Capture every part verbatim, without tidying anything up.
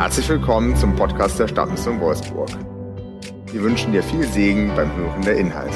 Herzlich willkommen zum Podcast der Stadtmission Wolfsburg. Wir wünschen dir viel Segen beim Hören der Inhalte.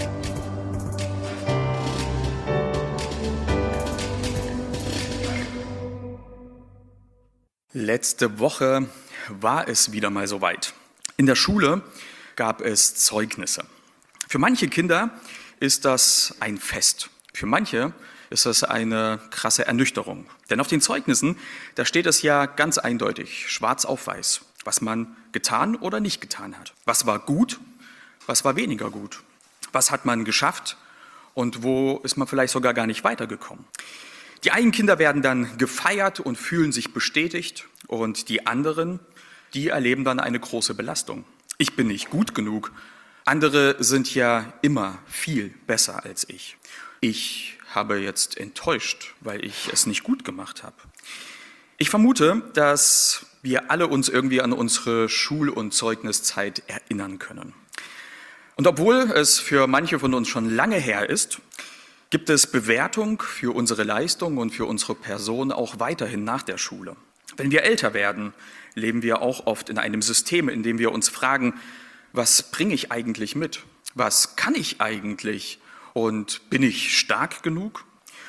Letzte Woche war es wieder mal soweit. In der Schule gab es Zeugnisse. Für manche Kinder ist das ein Fest. Für manche ist das eine krasse Ernüchterung. Denn auf den Zeugnissen, da steht es ja ganz eindeutig, schwarz auf weiß, was man getan oder nicht getan hat. Was war gut, was war weniger gut. Was hat man geschafft und wo ist man vielleicht sogar gar nicht weitergekommen. Die einen Kinder werden dann gefeiert und fühlen sich bestätigt und die anderen, die erleben dann eine große Belastung. Ich bin nicht gut genug. Andere sind ja immer viel besser als ich. Ich habe jetzt enttäuscht, weil ich es nicht gut gemacht habe. Ich vermute, dass wir alle uns irgendwie an unsere Schul- und Zeugniszeit erinnern können. Und obwohl es für manche von uns schon lange her ist, gibt es Bewertung für unsere Leistung und für unsere Person auch weiterhin nach der Schule. Wenn wir älter werden, leben wir auch oft in einem System, in dem wir uns fragen, was bringe ich eigentlich mit? Was kann ich eigentlich? Und bin ich stark genug?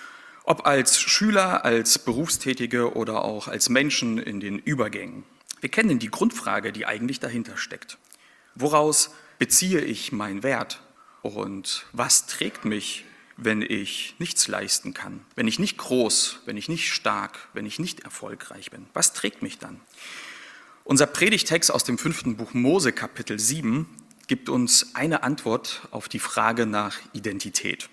Ob als Schüler, als Berufstätige oder auch als Menschen in den Übergängen. Wir kennen die Grundfrage, die eigentlich dahinter steckt. Woraus beziehe ich meinen Wert? Und was trägt mich, wenn ich nichts leisten kann? Wenn ich nicht groß, wenn ich nicht stark, wenn ich nicht erfolgreich bin? Was trägt mich dann? Unser Predigtext aus dem fünften Buch Mose, Kapitel sieben, gibt uns eine Antwort auf die Frage nach Identität.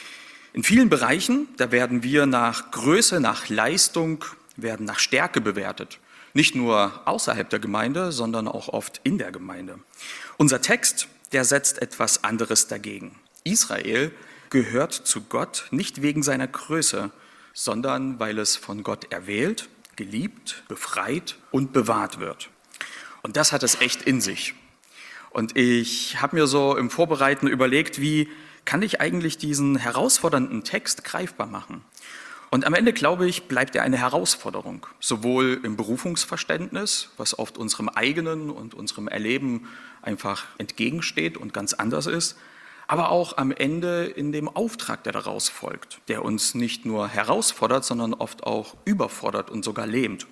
In vielen Bereichen, da werden wir nach Größe, nach Leistung, werden nach Stärke bewertet. Nicht nur außerhalb der Gemeinde, sondern auch oft in der Gemeinde. Unser Text, der setzt etwas anderes dagegen. Israel gehört zu Gott nicht wegen seiner Größe, sondern weil es von Gott erwählt, geliebt, befreit und bewahrt wird. Und das hat es echt in sich. Und ich habe mir so im Vorbereiten überlegt, wie kann ich eigentlich diesen herausfordernden Text greifbar machen? Und am Ende, glaube ich, bleibt er eine Herausforderung, sowohl im Berufungsverständnis, was oft unserem eigenen und unserem Erleben einfach entgegensteht und ganz anders ist, aber auch am Ende in dem Auftrag, der daraus folgt, der uns nicht nur herausfordert, sondern oft auch überfordert und sogar lähmt.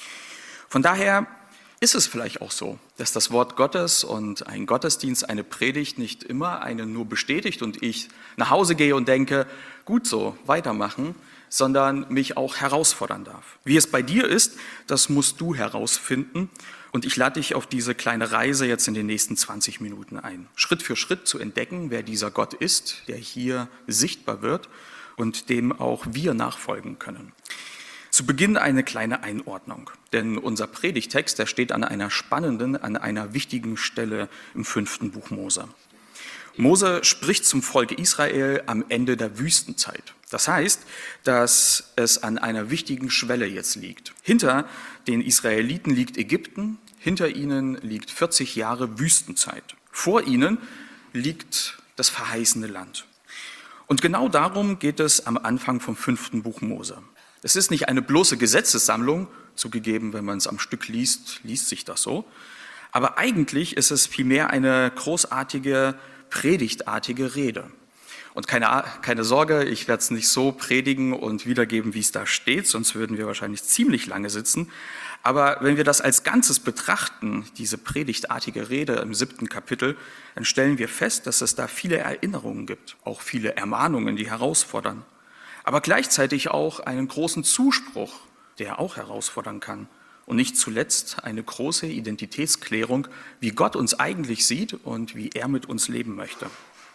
Von daher ist es vielleicht auch so, dass das Wort Gottes und ein Gottesdienst, eine Predigt nicht immer einen nur bestätigt und ich nach Hause gehe und denke, gut so, weitermachen, sondern mich auch herausfordern darf. Wie es bei dir ist, das musst du herausfinden und ich lade dich auf diese kleine Reise jetzt in den nächsten zwanzig Minuten ein. Schritt für Schritt zu entdecken, wer dieser Gott ist, der hier sichtbar wird und dem auch wir nachfolgen können. Zu Beginn eine kleine Einordnung, denn unser Predigtext, der steht an einer spannenden, an einer wichtigen Stelle im fünften Buch Mose. Mose spricht zum Volk Israel am Ende der Wüstenzeit. Das heißt, dass es an einer wichtigen Schwelle jetzt liegt. Hinter den Israeliten liegt Ägypten, hinter ihnen liegt vierzig Jahre Wüstenzeit. Vor ihnen liegt das verheißene Land. Und genau darum geht es am Anfang vom fünften Buch Mose. Es ist nicht eine bloße Gesetzessammlung, zugegeben, wenn man es am Stück liest, liest sich das so. Aber eigentlich ist es vielmehr eine großartige, predigtartige Rede. Und keine, keine Sorge, ich werde es nicht so predigen und wiedergeben, wie es da steht, sonst würden wir wahrscheinlich ziemlich lange sitzen. Aber wenn wir das als Ganzes betrachten, diese predigtartige Rede im siebten Kapitel, dann stellen wir fest, dass es da viele Erinnerungen gibt, auch viele Ermahnungen, die herausfordern. Aber gleichzeitig auch einen großen Zuspruch, der auch herausfordern kann. Und nicht zuletzt eine große Identitätsklärung, wie Gott uns eigentlich sieht und wie er mit uns leben möchte.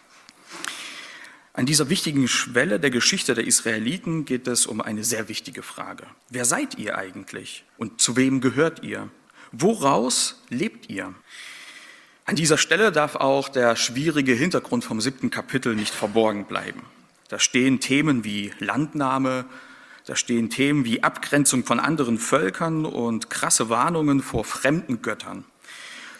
An dieser wichtigen Schwelle der Geschichte der Israeliten geht es um eine sehr wichtige Frage. Wer seid ihr eigentlich und zu wem gehört ihr? Woraus lebt ihr? An dieser Stelle darf auch der schwierige Hintergrund vom siebten Kapitel nicht verborgen bleiben. Da stehen Themen wie Landnahme, da stehen Themen wie Abgrenzung von anderen Völkern und krasse Warnungen vor fremden Göttern.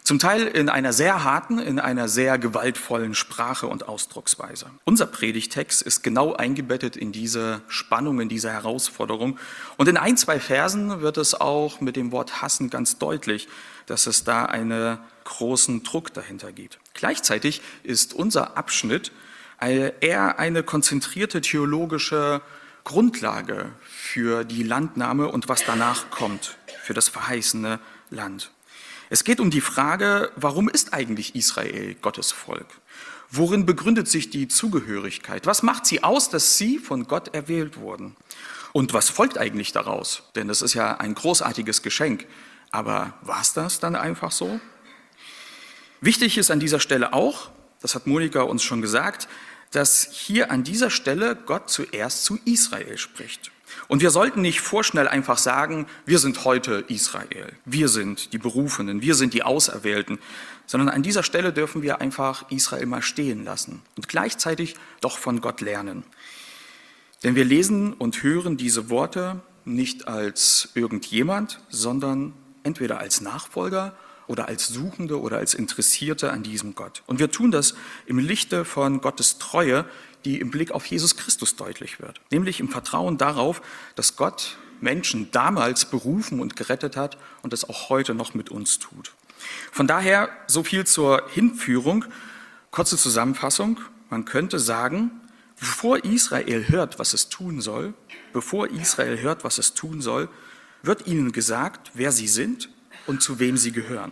Zum Teil in einer sehr harten, in einer sehr gewaltvollen Sprache und Ausdrucksweise. Unser Predigtext ist genau eingebettet in diese Spannung, in diese Herausforderung. Und in ein, zwei Versen wird es auch mit dem Wort hassen ganz deutlich, dass es da einen großen Druck dahinter gibt. Gleichzeitig ist unser Abschnitt eher eine konzentrierte theologische Grundlage für die Landnahme und was danach kommt, für das verheißene Land. Es geht um die Frage, warum ist eigentlich Israel Gottes Volk? Worin begründet sich die Zugehörigkeit? Was macht sie aus, dass sie von Gott erwählt wurden? Und was folgt eigentlich daraus? Denn das ist ja ein großartiges Geschenk. Aber war es das dann einfach so? Wichtig ist an dieser Stelle auch, das hat Monika uns schon gesagt, dass hier an dieser Stelle Gott zuerst zu Israel spricht. Und wir sollten nicht vorschnell einfach sagen, wir sind heute Israel, wir sind die Berufenen, wir sind die Auserwählten, sondern an dieser Stelle dürfen wir einfach Israel mal stehen lassen und gleichzeitig doch von Gott lernen. Denn wir lesen und hören diese Worte nicht als irgendjemand, sondern entweder als Nachfolger oder als Suchende oder als Interessierte an diesem Gott. Und wir tun das im Lichte von Gottes Treue, die im Blick auf Jesus Christus deutlich wird. Nämlich im Vertrauen darauf, dass Gott Menschen damals berufen und gerettet hat und es auch heute noch mit uns tut. Von daher so viel zur Hinführung. Kurze Zusammenfassung. Man könnte sagen, bevor Israel hört, was es tun soll, bevor Israel hört, was es tun soll, wird ihnen gesagt, wer sie sind und zu wem sie gehören.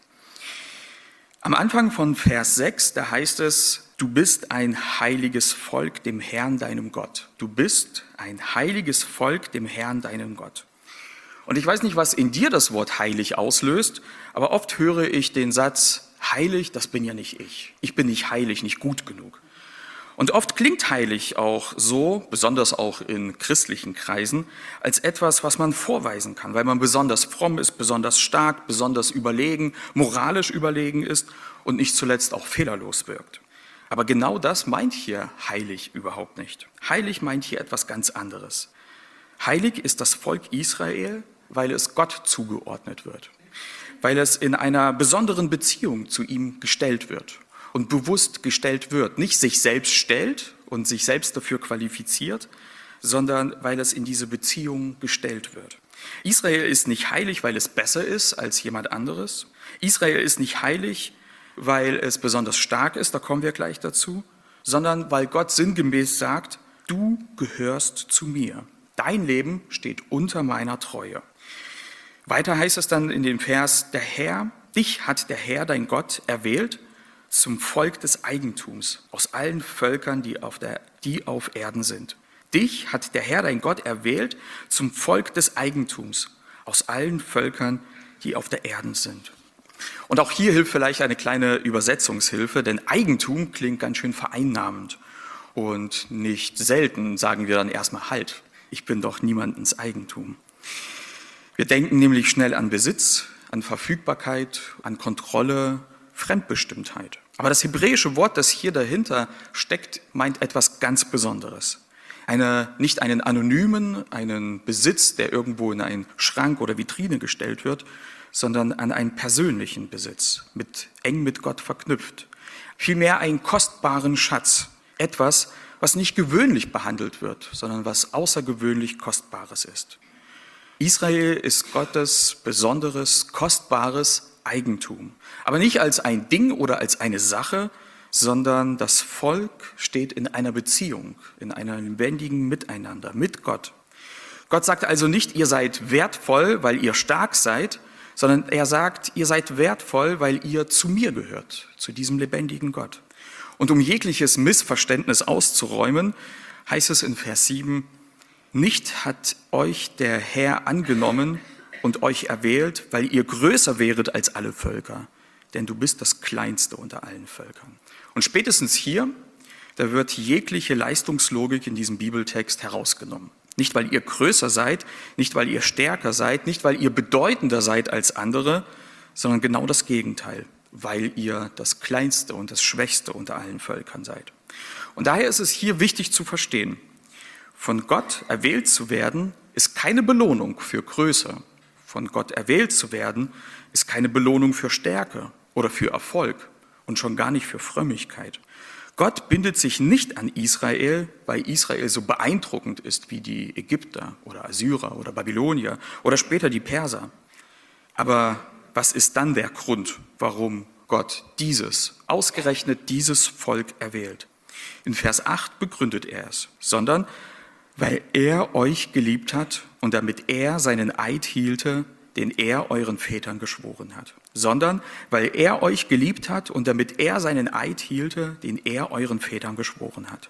Am Anfang von Vers sechs, da heißt es, du bist ein heiliges Volk dem Herrn, deinem Gott. Du bist ein heiliges Volk dem Herrn, deinem Gott. Und ich weiß nicht, was in dir das Wort heilig auslöst, aber oft höre ich den Satz, heilig, das bin ja nicht ich. Ich bin nicht heilig, nicht gut genug. Und oft klingt heilig auch so, besonders auch in christlichen Kreisen, als etwas, was man vorweisen kann, weil man besonders fromm ist, besonders stark, besonders überlegen, moralisch überlegen ist und nicht zuletzt auch fehlerlos wirkt. Aber genau das meint hier heilig überhaupt nicht. Heilig meint hier etwas ganz anderes. Heilig ist das Volk Israel, weil es Gott zugeordnet wird, weil es in einer besonderen Beziehung zu ihm gestellt wird. Und bewusst gestellt wird, nicht sich selbst stellt und sich selbst dafür qualifiziert, sondern weil es in diese Beziehung gestellt wird. Israel ist nicht heilig, weil es besser ist als jemand anderes. Israel ist nicht heilig, weil es besonders stark ist, da kommen wir gleich dazu, sondern weil Gott sinngemäß sagt, du gehörst zu mir. Dein Leben steht unter meiner Treue. Weiter heißt es dann in dem Vers, der Herr, dich hat der Herr, dein Gott, erwählt, zum Volk des Eigentums aus allen Völkern, die auf, der, die auf Erden sind. Dich hat der Herr, dein Gott, erwählt zum Volk des Eigentums aus allen Völkern, die auf der Erden sind. Und auch hier hilft vielleicht eine kleine Übersetzungshilfe, denn Eigentum klingt ganz schön vereinnahmend. Und nicht selten sagen wir dann erstmal halt, ich bin doch niemandens Eigentum. Wir denken nämlich schnell an Besitz, an Verfügbarkeit, an Kontrolle, Fremdbestimmtheit. Aber das hebräische Wort, das hier dahinter steckt, meint etwas ganz Besonderes. Eine, nicht einen anonymen, einen Besitz, der irgendwo in einen Schrank oder Vitrine gestellt wird, sondern an einen persönlichen Besitz, mit, eng mit Gott verknüpft. Vielmehr einen kostbaren Schatz, etwas, was nicht gewöhnlich behandelt wird, sondern was außergewöhnlich Kostbares ist. Israel ist Gottes besonderes, kostbares Eigentum. Aber nicht als ein Ding oder als eine Sache, sondern das Volk steht in einer Beziehung, in einem lebendigen Miteinander mit Gott. Gott sagt also nicht, ihr seid wertvoll, weil ihr stark seid, sondern er sagt, ihr seid wertvoll, weil ihr zu mir gehört, zu diesem lebendigen Gott. Und um jegliches Missverständnis auszuräumen, heißt es in Vers sieben, nicht hat euch der Herr angenommen und euch erwählt, weil ihr größer wäret als alle Völker, denn du bist das Kleinste unter allen Völkern. Und spätestens hier, da wird jegliche Leistungslogik in diesem Bibeltext herausgenommen. Nicht, weil ihr größer seid, nicht, weil ihr stärker seid, nicht, weil ihr bedeutender seid als andere, sondern genau das Gegenteil, weil ihr das Kleinste und das Schwächste unter allen Völkern seid. Und daher ist es hier wichtig zu verstehen, von Gott erwählt zu werden, ist keine Belohnung für Größe. Von Gott erwählt zu werden, ist keine Belohnung für Stärke. oder für Erfolg und schon gar nicht für Frömmigkeit. Gott bindet sich nicht an Israel, weil Israel so beeindruckend ist wie die Ägypter oder Assyrer oder Babylonier oder später die Perser. Aber was ist dann der Grund, warum Gott dieses, ausgerechnet dieses Volk erwählt? In Vers acht begründet er es, sondern weil er euch geliebt hat und damit er seinen Eid hielte, den er euren Vätern geschworen hat. Sondern weil er euch geliebt hat und damit er seinen Eid hielte, den er euren Vätern geschworen hat.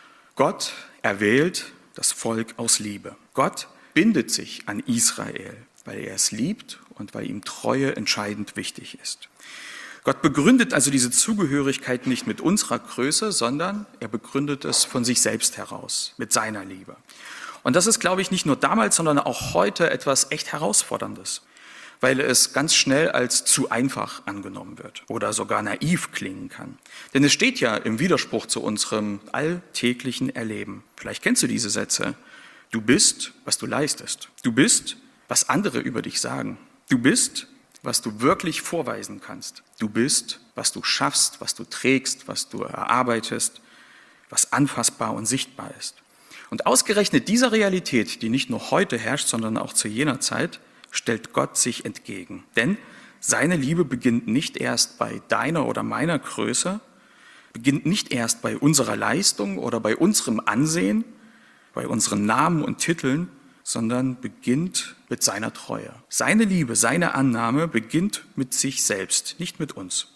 Gott erwählt das Volk aus Liebe. Gott bindet sich an Israel, weil er es liebt und weil ihm Treue entscheidend wichtig ist. Gott begründet also diese Zugehörigkeit nicht mit unserer Größe, sondern er begründet es von sich selbst heraus, mit seiner Liebe. Und das ist, glaube ich, nicht nur damals, sondern auch heute etwas echt Herausforderndes, weil es ganz schnell als zu einfach angenommen wird oder sogar naiv klingen kann. Denn es steht ja im Widerspruch zu unserem alltäglichen Erleben. Vielleicht kennst du diese Sätze. Du bist, was du leistest. Du bist, was andere über dich sagen. Du bist, was du wirklich vorweisen kannst. Du bist, was du schaffst, was du trägst, was du erarbeitest, was anfassbar und sichtbar ist. Und ausgerechnet dieser Realität, die nicht nur heute herrscht, sondern auch zu jener Zeit, stellt Gott sich entgegen. Denn seine Liebe beginnt nicht erst bei deiner oder meiner Größe, beginnt nicht erst bei unserer Leistung oder bei unserem Ansehen, bei unseren Namen und Titeln, sondern beginnt mit seiner Treue. Seine Liebe, seine Annahme beginnt mit sich selbst, nicht mit uns.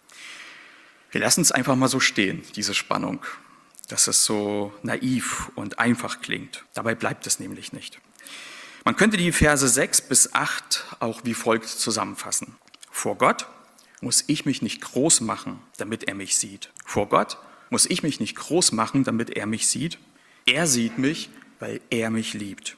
Wir lassen es einfach mal so stehen, diese Spannung, dass es so naiv und einfach klingt. Dabei bleibt es nämlich nicht. Man könnte die Verse sechs bis acht auch wie folgt zusammenfassen. Vor Gott muss ich mich nicht groß machen, damit er mich sieht. Vor Gott muss ich mich nicht groß machen, damit er mich sieht. Er sieht mich, weil er mich liebt.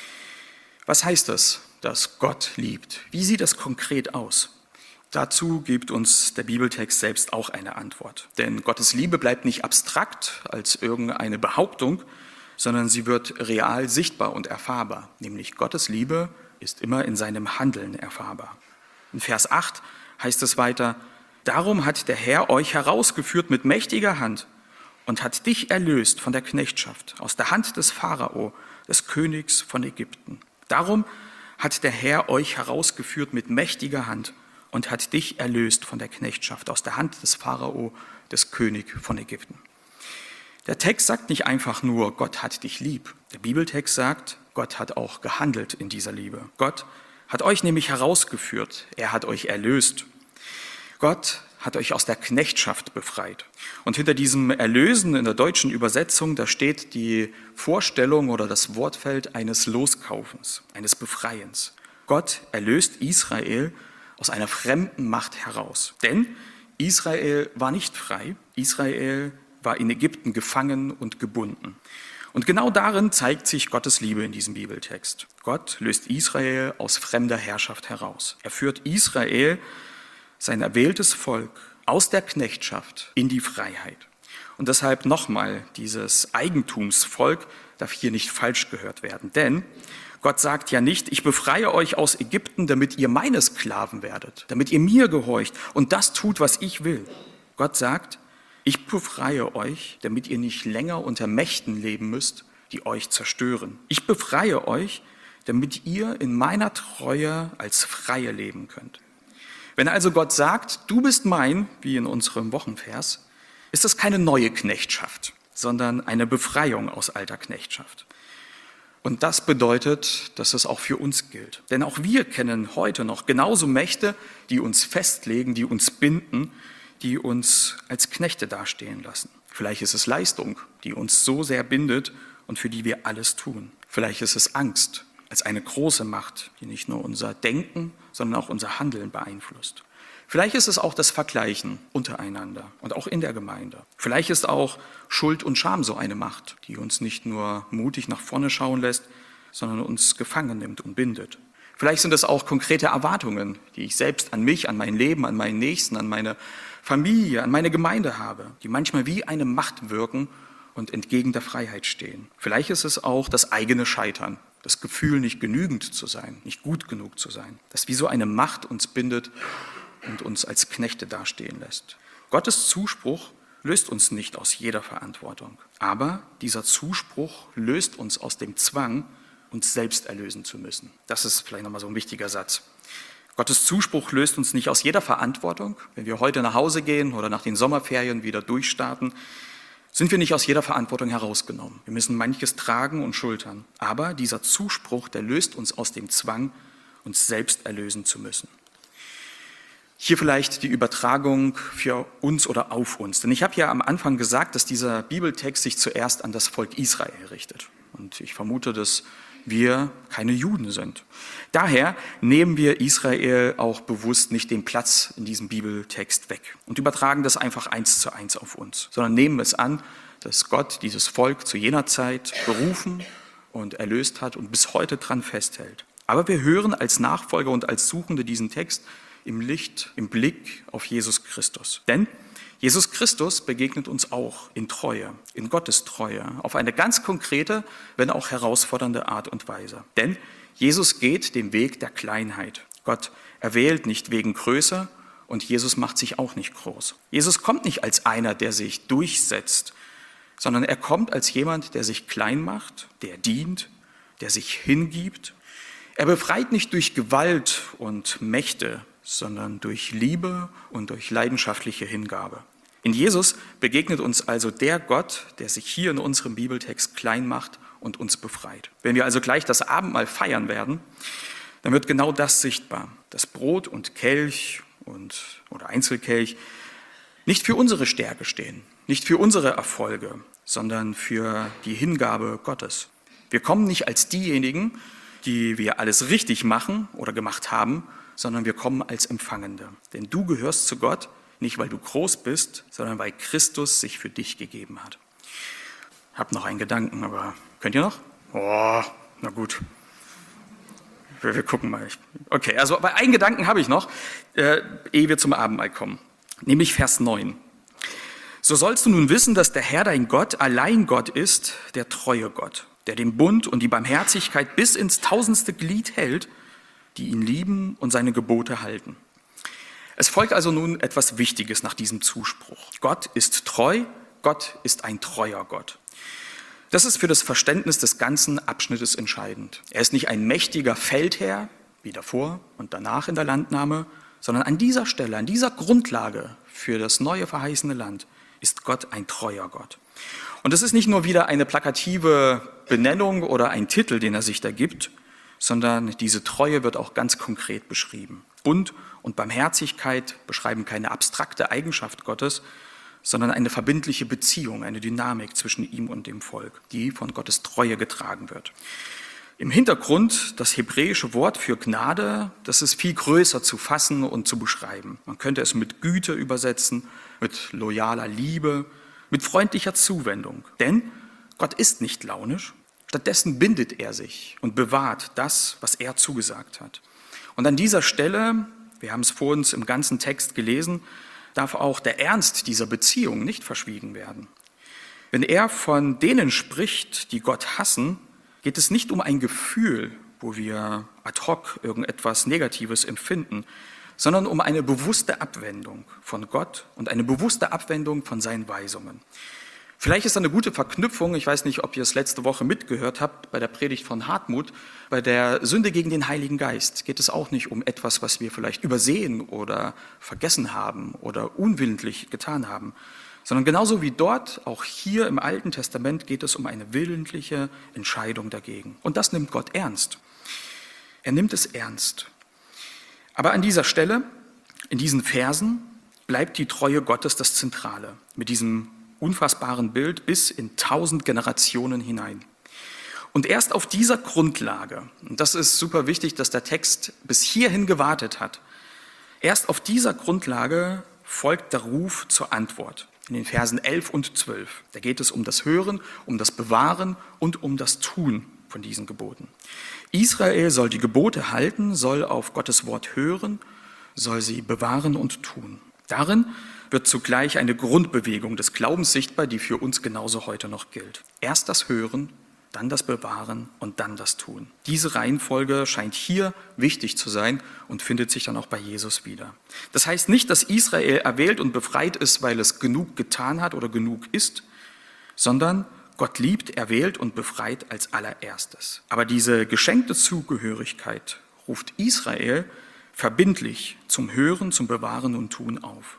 Was heißt das, dass Gott liebt? Wie sieht das konkret aus? Dazu gibt uns der Bibeltext selbst auch eine Antwort. Denn Gottes Liebe bleibt nicht abstrakt als irgendeine Behauptung, sondern sie wird real sichtbar und erfahrbar. Nämlich Gottes Liebe ist immer in seinem Handeln erfahrbar. In Vers acht heißt es weiter, darum hat der Herr euch herausgeführt mit mächtiger Hand und hat dich erlöst von der Knechtschaft, aus der Hand des Pharao, des Königs von Ägypten. Darum hat der Herr euch herausgeführt mit mächtiger Hand und hat dich erlöst von der Knechtschaft, aus der Hand des Pharao, des Königs von Ägypten. Der Text sagt nicht einfach nur, Gott hat dich lieb. Der Bibeltext sagt, Gott hat auch gehandelt in dieser Liebe. Gott hat euch nämlich herausgeführt, er hat euch erlöst. Gott hat euch aus der Knechtschaft befreit. Und hinter diesem Erlösen in der deutschen Übersetzung, da steht die Vorstellung oder das Wortfeld eines Loskaufens, eines Befreiens. Gott erlöst Israel aus einer fremden Macht heraus. Denn Israel war nicht frei, Israel war in Ägypten gefangen und gebunden. Und genau darin zeigt sich Gottes Liebe in diesem Bibeltext. Gott löst Israel aus fremder Herrschaft heraus. Er führt Israel, sein erwähltes Volk, aus der Knechtschaft in die Freiheit. Und deshalb nochmal, dieses Eigentumsvolk darf hier nicht falsch gehört werden. Denn Gott sagt ja nicht, ich befreie euch aus Ägypten, damit ihr meine Sklaven werdet, damit ihr mir gehorcht und das tut, was ich will. Gott sagt, ich befreie euch, damit ihr nicht länger unter Mächten leben müsst, die euch zerstören. Ich befreie euch, damit ihr in meiner Treue als Freie leben könnt. Wenn also Gott sagt, du bist mein, wie in unserem Wochenvers, ist das keine neue Knechtschaft, sondern eine Befreiung aus alter Knechtschaft. Und das bedeutet, dass es auch für uns gilt. Denn auch wir kennen heute noch genauso Mächte, die uns festlegen, die uns binden, die uns als Knechte dastehen lassen. Vielleicht ist es Leistung, die uns so sehr bindet und für die wir alles tun. Vielleicht ist es Angst als eine große Macht, die nicht nur unser Denken, sondern auch unser Handeln beeinflusst. Vielleicht ist es auch das Vergleichen untereinander und auch in der Gemeinde. Vielleicht ist auch Schuld und Scham so eine Macht, die uns nicht nur mutig nach vorne schauen lässt, sondern uns gefangen nimmt und bindet. Vielleicht sind es auch konkrete Erwartungen, die ich selbst an mich, an mein Leben, an meinen Nächsten, an meine Familie, an meine Gemeinde habe, die manchmal wie eine Macht wirken und entgegen der Freiheit stehen. Vielleicht ist es auch das eigene Scheitern, das Gefühl, nicht genügend zu sein, nicht gut genug zu sein, das wie so eine Macht uns bindet und uns als Knechte dastehen lässt. Gottes Zuspruch löst uns nicht aus jeder Verantwortung, aber dieser Zuspruch löst uns aus dem Zwang, uns selbst erlösen zu müssen. Das ist vielleicht nochmal so ein wichtiger Satz. Gottes Zuspruch löst uns nicht aus jeder Verantwortung. Wenn wir heute nach Hause gehen oder nach den Sommerferien wieder durchstarten, sind wir nicht aus jeder Verantwortung herausgenommen. Wir müssen manches tragen und schultern. Aber dieser Zuspruch, der löst uns aus dem Zwang, uns selbst erlösen zu müssen. Hier vielleicht die Übertragung für uns oder auf uns. Denn ich habe ja am Anfang gesagt, dass dieser Bibeltext sich zuerst an das Volk Israel richtet. Und ich vermute, dass wir keine Juden sind. Daher nehmen wir Israel auch bewusst nicht den Platz in diesem Bibeltext weg und übertragen das einfach eins zu eins auf uns, sondern nehmen es an, dass Gott dieses Volk zu jener Zeit berufen und erlöst hat und bis heute dran festhält. Aber wir hören als Nachfolger und als Suchende diesen Text im Licht, im Blick auf Jesus Christus. Denn Jesus Christus begegnet uns auch in Treue, in Gottes Treue, auf eine ganz konkrete, wenn auch herausfordernde Art und Weise. Denn Jesus geht den Weg der Kleinheit. Gott erwählt nicht wegen Größe und Jesus macht sich auch nicht groß. Jesus kommt nicht als einer, der sich durchsetzt, sondern er kommt als jemand, der sich klein macht, der dient, der sich hingibt. Er befreit nicht durch Gewalt und Mächte, sondern durch Liebe und durch leidenschaftliche Hingabe. In Jesus begegnet uns also der Gott, der sich hier in unserem Bibeltext klein macht und uns befreit. Wenn wir also gleich das Abendmahl feiern werden, dann wird genau das sichtbar. Das Brot und Kelch und, oder Einzelkelch nicht für unsere Stärke stehen, nicht für unsere Erfolge, sondern für die Hingabe Gottes. Wir kommen nicht als diejenigen, die wir alles richtig machen oder gemacht haben, sondern wir kommen als Empfangende. Denn du gehörst zu Gott, nicht weil du groß bist, sondern weil Christus sich für dich gegeben hat. Hab noch einen Gedanken, aber könnt ihr noch? Oh, na gut. Wir, wir gucken mal. Okay, also bei einen Gedanken habe ich noch, äh, ehe wir zum Abendmahl kommen. Nämlich Vers neun. So sollst du nun wissen, dass der Herr dein Gott allein Gott ist, der treue Gott, der den Bund und die Barmherzigkeit bis ins tausendste Glied hält, die ihn lieben und seine Gebote halten. Es folgt also nun etwas Wichtiges nach diesem Zuspruch. Gott ist treu, Gott ist ein treuer Gott. Das ist für das Verständnis des ganzen Abschnittes entscheidend. Er ist nicht ein mächtiger Feldherr, wie davor und danach in der Landnahme, sondern an dieser Stelle, an dieser Grundlage für das neue verheißene Land ist Gott ein treuer Gott. Und das ist nicht nur wieder eine plakative Benennung oder ein Titel, den er sich da gibt, sondern diese Treue wird auch ganz konkret beschrieben. Bund und Barmherzigkeit beschreiben keine abstrakte Eigenschaft Gottes, sondern eine verbindliche Beziehung, eine Dynamik zwischen ihm und dem Volk, die von Gottes Treue getragen wird. Im Hintergrund das hebräische Wort für Gnade, das ist viel größer zu fassen und zu beschreiben. Man könnte es mit Güte übersetzen, mit loyaler Liebe, mit freundlicher Zuwendung. Denn Gott ist nicht launisch, stattdessen bindet er sich und bewahrt das, was er zugesagt hat. Und an dieser Stelle, wir haben es vor uns im ganzen Text gelesen, darf auch der Ernst dieser Beziehung nicht verschwiegen werden. Wenn er von denen spricht, die Gott hassen, geht es nicht um ein Gefühl, wo wir ad hoc irgendetwas Negatives empfinden, sondern um eine bewusste Abwendung von Gott und eine bewusste Abwendung von seinen Weisungen. Vielleicht ist da eine gute Verknüpfung, ich weiß nicht, ob ihr es letzte Woche mitgehört habt, bei der Predigt von Hartmut, bei der Sünde gegen den Heiligen Geist geht es auch nicht um etwas, was wir vielleicht übersehen oder vergessen haben oder unwillentlich getan haben, sondern genauso wie dort, auch hier im Alten Testament geht es um eine willentliche Entscheidung dagegen. Und das nimmt Gott ernst. Er nimmt es ernst. Aber an dieser Stelle, in diesen Versen, bleibt die Treue Gottes das Zentrale, mit diesem unfassbaren Bild bis in tausend Generationen hinein. Und erst auf dieser Grundlage, und das ist super wichtig, dass der Text bis hierhin gewartet hat, erst auf dieser Grundlage folgt der Ruf zur Antwort. In den Versen elf und zwölf. Da geht es um das Hören, um das Bewahren und um das Tun von diesen Geboten. Israel soll die Gebote halten, soll auf Gottes Wort hören, soll sie bewahren und tun. Darin wird zugleich eine Grundbewegung des Glaubens sichtbar, die für uns genauso heute noch gilt. Erst das Hören, dann das Bewahren und dann das Tun. Diese Reihenfolge scheint hier wichtig zu sein und findet sich dann auch bei Jesus wieder. Das heißt nicht, dass Israel erwählt und befreit ist, weil es genug getan hat oder genug ist, sondern Gott liebt, erwählt und befreit als allererstes. Aber diese geschenkte Zugehörigkeit ruft Israel verbindlich zum Hören, zum Bewahren und Tun auf.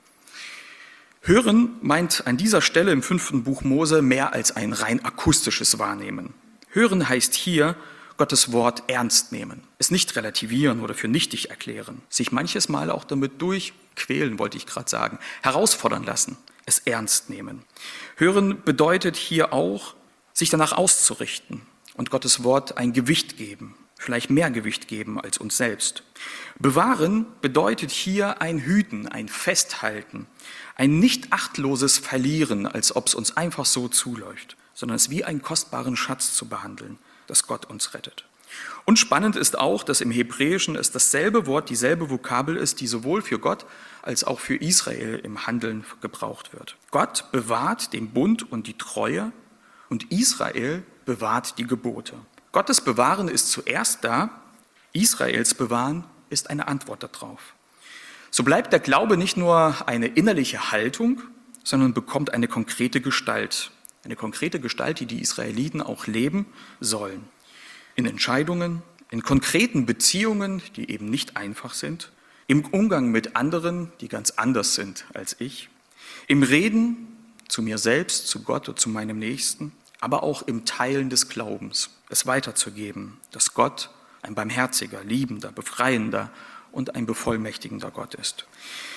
Hören meint an dieser Stelle im fünften Buch Mose mehr als ein rein akustisches Wahrnehmen. Hören heißt hier Gottes Wort ernst nehmen, es nicht relativieren oder für nichtig erklären, sich manches Mal auch damit durchquälen, wollte ich gerade sagen, herausfordern lassen, es ernst nehmen. Hören bedeutet hier auch, sich danach auszurichten und Gottes Wort ein Gewicht geben, vielleicht mehr Gewicht geben als uns selbst. Bewahren bedeutet hier ein Hüten, ein Festhalten, ein nicht achtloses Verlieren, als ob es uns einfach so zuläuft, sondern es wie einen kostbaren Schatz zu behandeln, dass Gott uns rettet. Und spannend ist auch, dass im Hebräischen es dasselbe Wort, dieselbe Vokabel ist, die sowohl für Gott als auch für Israel im Handeln gebraucht wird. Gott bewahrt den Bund und die Treue und Israel bewahrt die Gebote. Gottes Bewahren ist zuerst da, Israels Bewahren ist eine Antwort darauf. So bleibt der Glaube nicht nur eine innerliche Haltung, sondern bekommt eine konkrete Gestalt. Eine konkrete Gestalt, die die Israeliten auch leben sollen. In Entscheidungen, in konkreten Beziehungen, die eben nicht einfach sind, im Umgang mit anderen, die ganz anders sind als ich, im Reden zu mir selbst, zu Gott und zu meinem Nächsten, aber auch im Teilen des Glaubens, es weiterzugeben, dass Gott ein barmherziger, liebender, befreiender und ein bevollmächtigender Gott ist.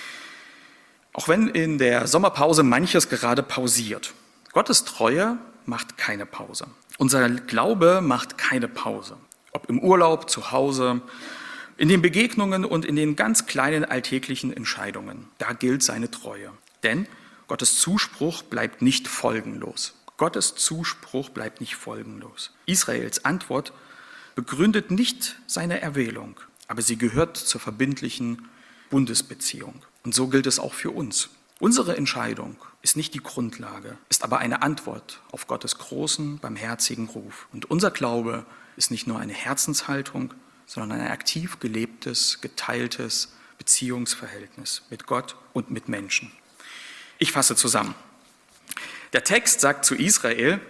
Auch wenn in der Sommerpause manches gerade pausiert, Gottes Treue macht keine Pause. Unser Glaube macht keine Pause. Ob im Urlaub, zu Hause, in den Begegnungen und in den ganz kleinen alltäglichen Entscheidungen. Da gilt seine Treue. Denn Gottes Zuspruch bleibt nicht folgenlos. Gottes Zuspruch bleibt nicht folgenlos. Israels Antwort begründet nicht seine Erwählung, aber sie gehört zur verbindlichen Bundesbeziehung. Und so gilt es auch für uns. Unsere Entscheidung ist nicht die Grundlage, ist aber eine Antwort auf Gottes großen, barmherzigen Ruf. Und unser Glaube ist nicht nur eine Herzenshaltung, sondern ein aktiv gelebtes, geteiltes Beziehungsverhältnis mit Gott und mit Menschen. Ich fasse zusammen. Der Text sagt zu Israel: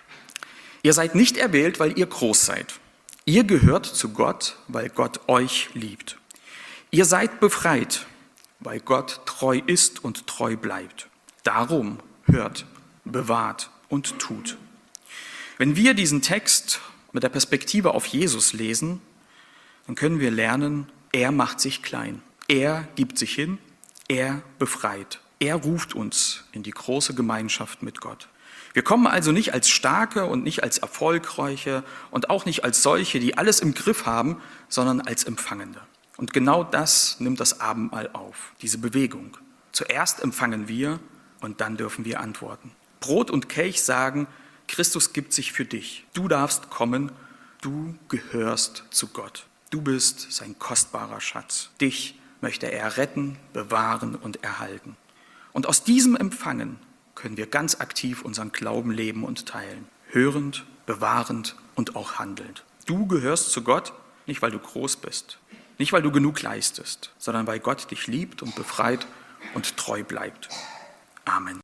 Ihr seid nicht erwählt, weil ihr groß seid. Ihr gehört zu Gott, weil Gott euch liebt. Ihr seid befreit, weil Gott treu ist und treu bleibt. Darum hört, bewahrt und tut. Wenn wir diesen Text mit der Perspektive auf Jesus lesen, dann können wir lernen, er macht sich klein. Er gibt sich hin, er befreit. Er ruft uns in die große Gemeinschaft mit Gott. Wir kommen also nicht als Starke und nicht als Erfolgreiche und auch nicht als solche, die alles im Griff haben, sondern als Empfangende. Und genau das nimmt das Abendmahl auf, diese Bewegung. Zuerst empfangen wir und dann dürfen wir antworten. Brot und Kelch sagen, Christus gibt sich für dich. Du darfst kommen, du gehörst zu Gott. Du bist sein kostbarer Schatz. Dich möchte er retten, bewahren und erhalten. Und aus diesem Empfangen können wir ganz aktiv unseren Glauben leben und teilen. Hörend, bewahrend und auch handelnd. Du gehörst zu Gott, nicht weil du groß bist, nicht weil du genug leistest, sondern weil Gott dich liebt und befreit und treu bleibt. Amen.